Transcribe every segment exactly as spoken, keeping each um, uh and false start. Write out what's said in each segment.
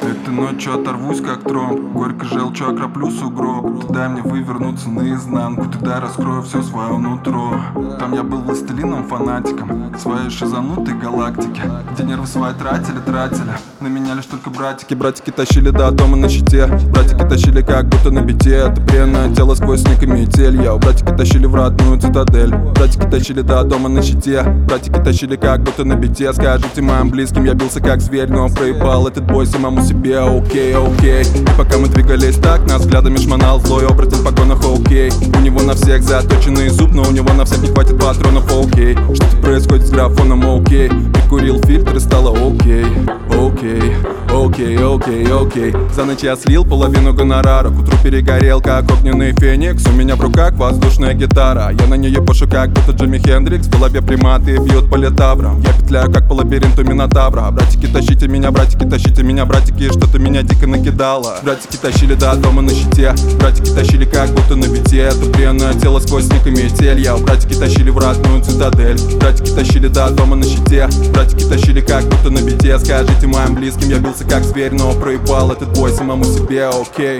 Этой ночью оторвусь как тромб, горько желчью окроплю сугроб. Ты дай мне вывернуться наизнанку, тогда раскрою все свое нутро. Там я был властелином, фанатиком своей шизанутой галактики, где нервы свои тратили, тратили на меня лишь только братики. Братики тащили до дома на щите, братики тащили как будто на бите. Это бренное тело сквозь снег и метель. Я у братики тащили в родную цитадель. Братики тащили до дома на щите, братики тащили как будто на бите. Скажите моим близким, я бился как зверь, но проебал этот бой самому себе. Окей, окей. И пока мы двигались так, нас взглядами шмонал злой оборотень в погонах. Окей, у него на всех заточенный зуб, но у него на всех не хватит патронов. Окей, что-то происходит с графоном. Окей, прикурил фильтр и стало окей. Окей, окей, окей, окей. За ночь я слил половину гонорара, к утру перегорел как огненный феникс. У меня в руках воздушная гитара, я на нее пошу как будто Джимми Хендрикс. В голове приматы бьют по литаврам, я петляю как по лабиринту Минотавра. Братики, тащите меня, братики, тащите меня, братики, что-то меня дико накидало. Братики тащили до дома на щите, братики тащили как будто на бите. Это бренное тело сквозь снег и метель. Я у братики тащили в родную цитадель. Братики тащили до дома на щите, братики тащили как будто на бите. Скажите моим близким, я бился как зверь, но проебал этот бой самому себе. Окей.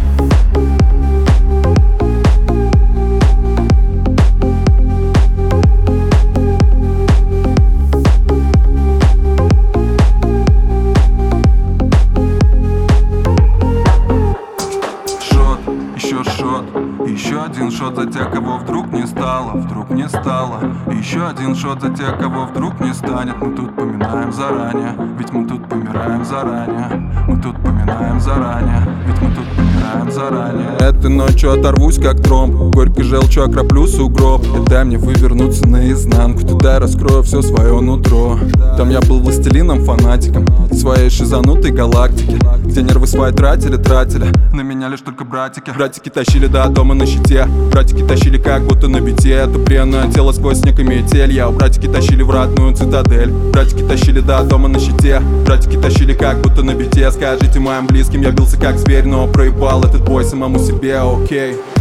Еще один шот за тех, кого вдруг не стало, вдруг не стало. Еще один шот за тех, кого вдруг не станет. Мы тут поминаем заранее, ведь мы тут помираем заранее. Мы тут поминаем заранее, ведь мы тут помираем заранее. Этой ночью оторвусь как тромб, горькой желчью окроплю сугроб. И дай мне вывернуться наизнанку, туда раскрою все свое нутро. Там я был властелином, фанатиком своей шизанутой галактики, где нервы свои тратили, тратили на меня лишь только братики. Братики тащили до дома на щите, братики тащили как будто на бите. Это бренное тело сквозь снег и метель. Я у братики тащили в родную цитадель. Братики тащили до дома на щите, братики тащили как будто на бите. Скажите моим близким, я бился как зверь, но проебал этот бой самому себе. Окей.